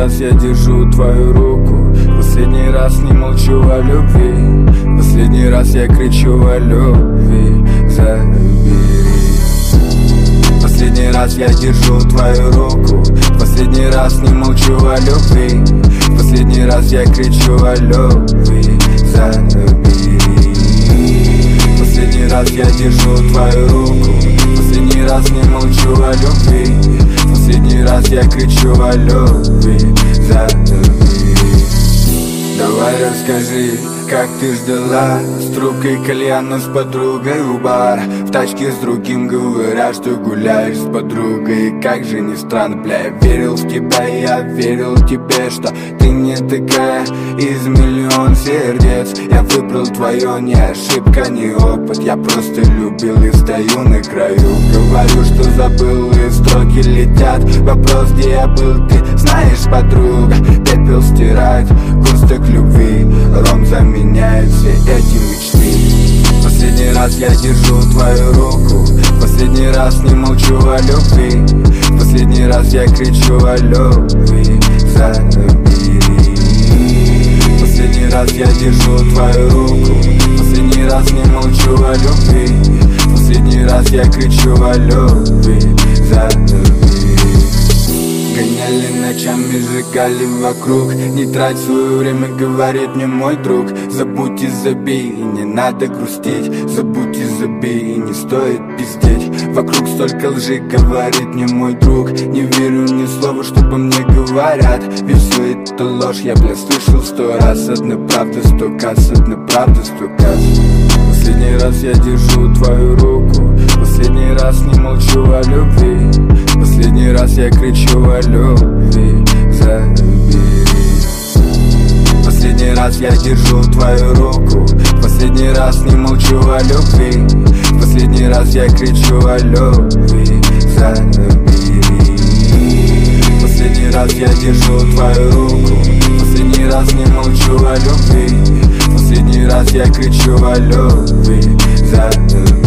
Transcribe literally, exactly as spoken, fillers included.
раз я держу твою руку, последний раз не молчу о любви, последний раз я кричу о любви. Забери. Последний раз я держу твою руку, последний раз не молчу о любви, последний раз я кричу о любви. Забери. Последний раз я держу твою руку, последний раз не молчу о любви, последний раз я кричу о любви. Забери. Давай расскажи, как ты ждала с трубкой кальяна, с подругой у бара, в тачке с другим, говоря, что гуляешь с подругой. Как же не странно, бля, я верил в тебя, я верил тебе, что ты не такая из миллион сердец. Я выбрал твое, не ошибка, не опыт, я просто любил и стою на краю. Говорю, что забыл, и строки летят. Вопрос, где я был, ты знаешь, подруга. Пепел стирает густок любви, ром заменяет все эти мечты. Последний раз я держу твою руку, последний раз не молчу о любви, последний раз я кричу о любви. Забери. Последний раз я держу твою руку, последний раз не молчу о любви, последний раз я кричу о любви. Забери. Гоняли ночами, сжигали вокруг. Не трать свое время, говорит мне мой друг. Забудь и забей, и не надо грустить. Забудь и забей, и не стоит пиздеть. Вокруг столько лжи, говорит мне мой друг. Не верю ни слова, что по мне говорят, ведь все это ложь, я, бля, слышал сто раз. Одна правда, сто касс, одна правда, сто касс. Последний раз я держу твою руку, последний раз не молчу о любви, последний раз я кричу о любви. Забери. Последний раз я держу твою руку, последний раз не молчу о любви, последний раз я кричу о любви. Забери. Последний раз я держу твою руку, последний раз не молчу о любви, последний раз я кричу о любви. Забери.